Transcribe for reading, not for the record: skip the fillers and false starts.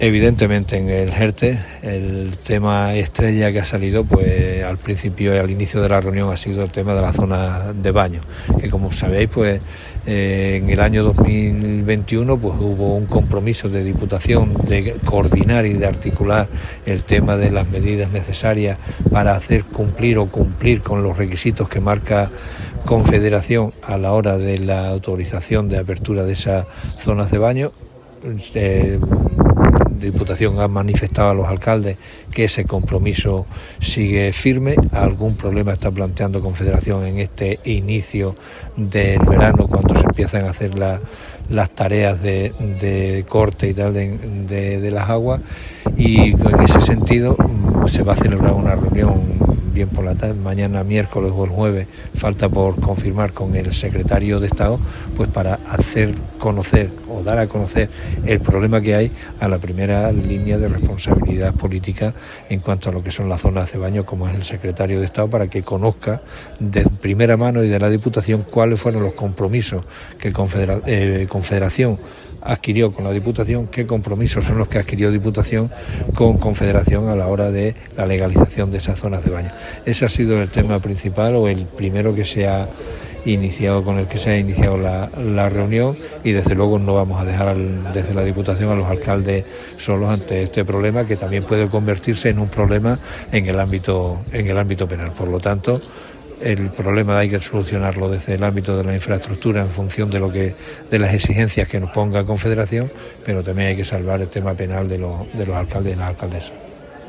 Evidentemente en el JERTE el tema estrella que ha salido, pues al principio y al inicio de la reunión, ha sido el tema de la zona de baño, que como sabéis, pues en el año 2021 pues hubo un compromiso de Diputación de coordinar y de articular el tema de las medidas necesarias para hacer cumplir con los requisitos que marca Confederación a la hora de la autorización de apertura de esas zonas de baño. Diputación ha manifestado a los alcaldes que ese compromiso sigue firme. Algún problema está planteando Confederación en este inicio del verano, cuando se empiezan a hacer las tareas de corte y tal de las aguas, y en ese sentido se va a celebrar una reunión bien por la tarde, mañana miércoles o el jueves, falta por confirmar, con el secretario de Estado, pues para hacer conocer o dar a conocer el problema que hay a la primera línea de responsabilidad política en cuanto a lo que son las zonas de baño, como es el secretario de Estado, para que conozca de primera mano y de la Diputación cuáles fueron los compromisos que Confederación adquirió con la Diputación, qué compromisos son los que adquirió Diputación con Confederación a la hora de la legalización de esas zonas de baño. Ese ha sido el tema principal, o el primero que se ha iniciado, con el que se ha iniciado la reunión, y desde luego no vamos a dejar desde la Diputación a los alcaldes solos ante este problema, que también puede convertirse en un problema en el ámbito penal. Por lo tanto, el problema hay que solucionarlo desde el ámbito de la infraestructura en función de las exigencias que nos ponga Confederación, pero también hay que salvar el tema penal de los alcaldes y las alcaldesas.